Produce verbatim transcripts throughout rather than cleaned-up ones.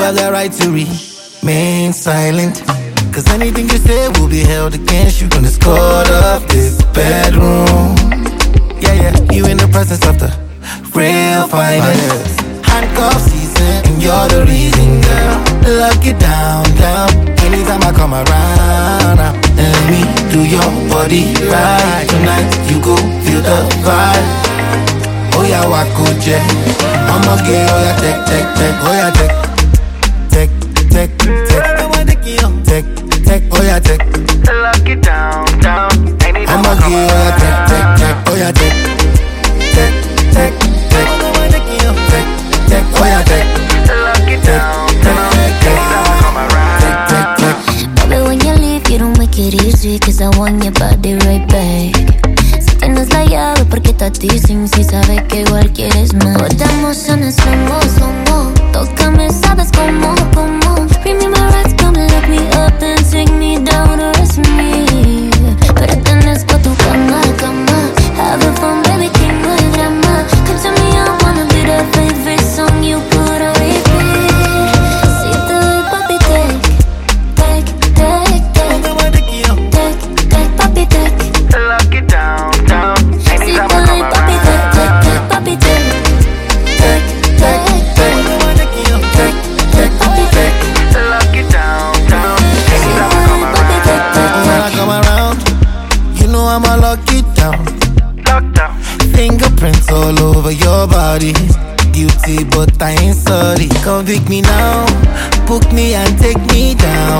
have the right to remain silent. Cause anything you say will be held against you in the court of this bedroom. Yeah, yeah, you in the presence of the real finest. Handcuff season, and you're the reason, girl. Lock it down, down. Anytime I come around, uh, and let me do your body right. Tonight you go feel the vibe. Oh yeah, wakoje. I'ma get oh yeah, take, take, take. Oh yeah, take, take, take, take. Take, take, oh yeah, take. Lock it down, down. Anytime I'ma I come get oh yeah, take, take, take. Oh yeah, take, take, take, take. Take, take, oh yeah, take. Lock it down, down. Anytime I come around. Take, take, take. Baby, when you leave, you don't make it easy. Cause I want your body right back. Si tienes la llave, ¿por qué estás teasing? Si sabes que igual quieres más. Botamos en el slow-mo, slow-mo. Tócame, sabes cómo, cómo. Bring me my rights, come lock me up and take me down to rest me. Pertenezco a tu cama, cama. Having fun, baby, que no hay drama. Come to me, I wanna be the favorite song you put on repeat. Si te doy, papi, take, take, take, take. Take, take, papi, take. Lock it down, down. Si te Anytime I doy, come papi, take, take, around. take, papi, take. Take, take, take. Take, take, papi, take. Lock it down, down. Anytime I come around. When I come around, you know I'ma lock it down. Lock down. Fingerprints all over your body. Guilty, but I ain't sorry. Convict me now, book me and take me down.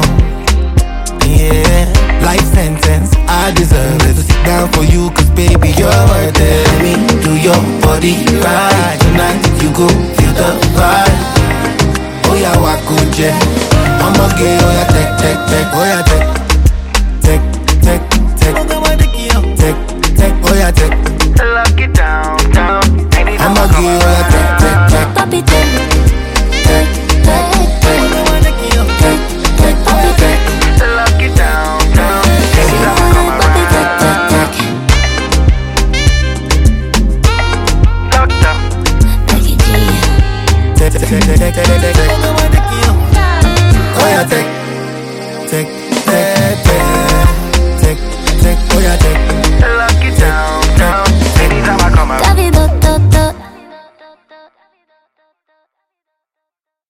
Yeah, life sentence, I deserve it. To sit down for you, cause baby, you're worth it. Let me do your body right. Tonight, you go feel the vibe. Oh yeah, wakoje. I'ma get, oh yeah, take, take, take. Oh yeah, take, take, take, take. Take, take, oh yeah, take. Lock it down, down. Anytime I'ma I get, come oh yeah, take, take, take. Papi, take. Take, take, take. Take, take, papi, take. Lock it down, down. Anytime I come Papi, take, around. take, take. Lock down. Becky G. Take, take, take, take, take, take, take. Oh yeah, take, take.